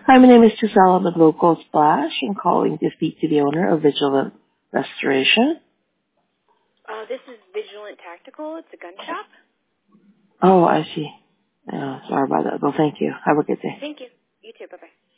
Hi, my name is Gisela with Local Splash. I'm calling to speak to the owner of Vigilant Restoration. This is Vigilant Tactical. It's a gun shop. Oh, I see. Sorry about that. Well, thank you. Have a good day. Thank you. You too. Bye-bye.